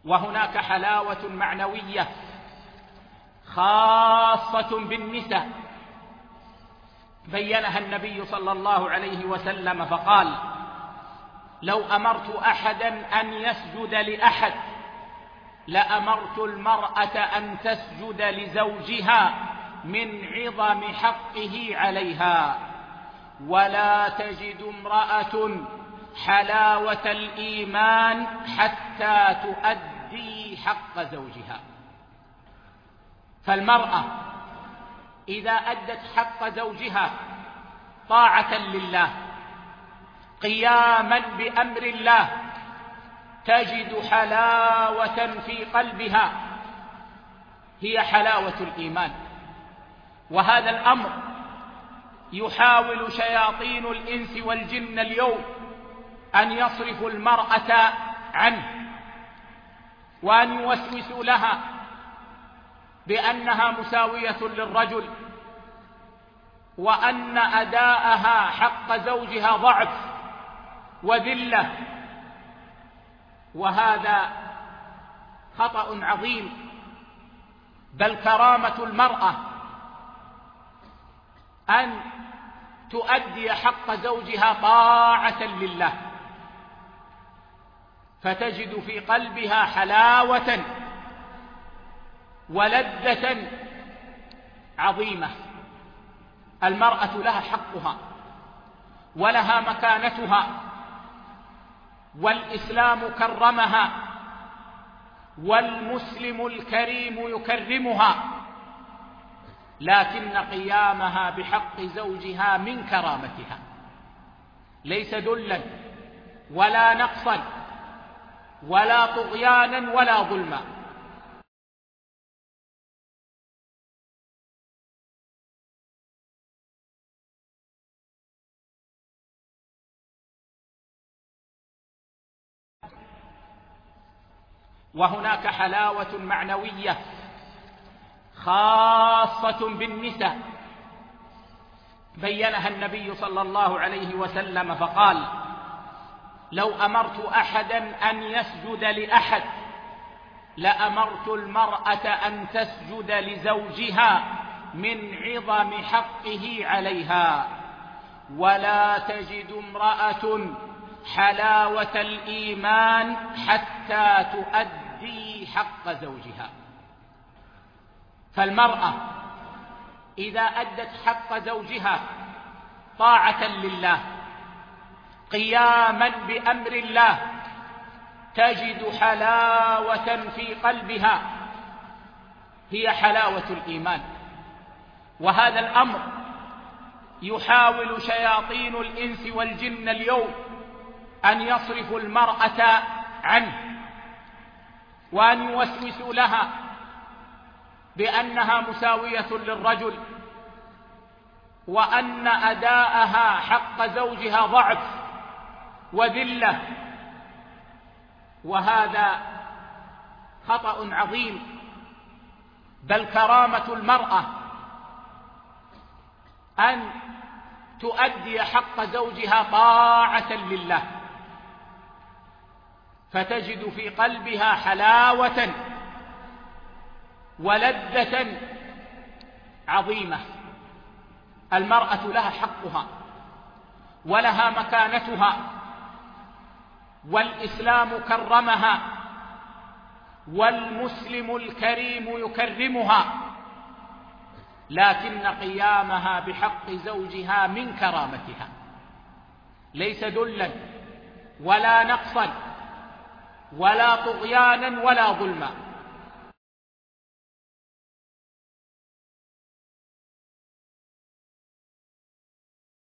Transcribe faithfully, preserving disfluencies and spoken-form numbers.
وهناك حلاوة معنوية خاصة بالنساء بينها النبي صلى الله عليه وسلم فقال: لو أمرت أحدا أن يسجد لأحد لأمرت المرأة أن تسجد لزوجها من عظم حقه عليها. ولا تجد امرأة حلاوة الإيمان حتى تؤدي حق زوجها. فالمرأة إذا أدت حق زوجها طاعة لله قياما بأمر الله تجد حلاوة في قلبها هي حلاوة الإيمان. وهذا الأمر يحاول شياطين الإنس والجن اليوم أن يصرفوا المرأة عنه، وأن يوسوسوا لها بأنها مساوية للرجل، وأن أداءها حق زوجها ضعف وذلة. وهذا خطأ عظيم، بل كرامة المرأة أن تؤدي حق زوجها طاعة لله، فتجد في قلبها حلاوة ولذة عظيمة. المرأة لها حقها ولها مكانتها، والإسلام كرمها، والمسلم الكريم يكرمها، لكن قيامها بحق زوجها من كرامتها، ليس ذلا ولا نقصا ولا طغيانا ولا ظلما. وهناك حلاوة معنوية خاصة بالنساء بينها النبي صلى الله عليه وسلم فقال: لو أمرت أحدا أن يسجد لأحد لأمرت المرأة أن تسجد لزوجها من عظم حقه عليها. ولا تجد امرأة حلاوة الإيمان حتى تؤدي حق زوجها. فالمرأة إذا أدت حق زوجها طاعة لله قياما بأمر الله تجد حلاوة في قلبها هي حلاوة الإيمان. وهذا الأمر يحاول شياطين الإنس والجن اليوم أن يصرفوا المرأة عنه، وأن يوسوسوا لها بأنها مساوية للرجل، وأن أداءها حق زوجها ضعف وذلة. وهذا خطأ عظيم، بل كرامة المرأة أن تؤدي حق زوجها طاعة لله، فتجد في قلبها حلاوة ولذة عظيمة. المرأة لها حقها ولها مكانتها، والإسلام كرمها، والمسلم الكريم يكرمها، لكن قيامها بحق زوجها من كرامتها، ليس ذلا ولا نقصا ولا طغيانا ولا ظلما.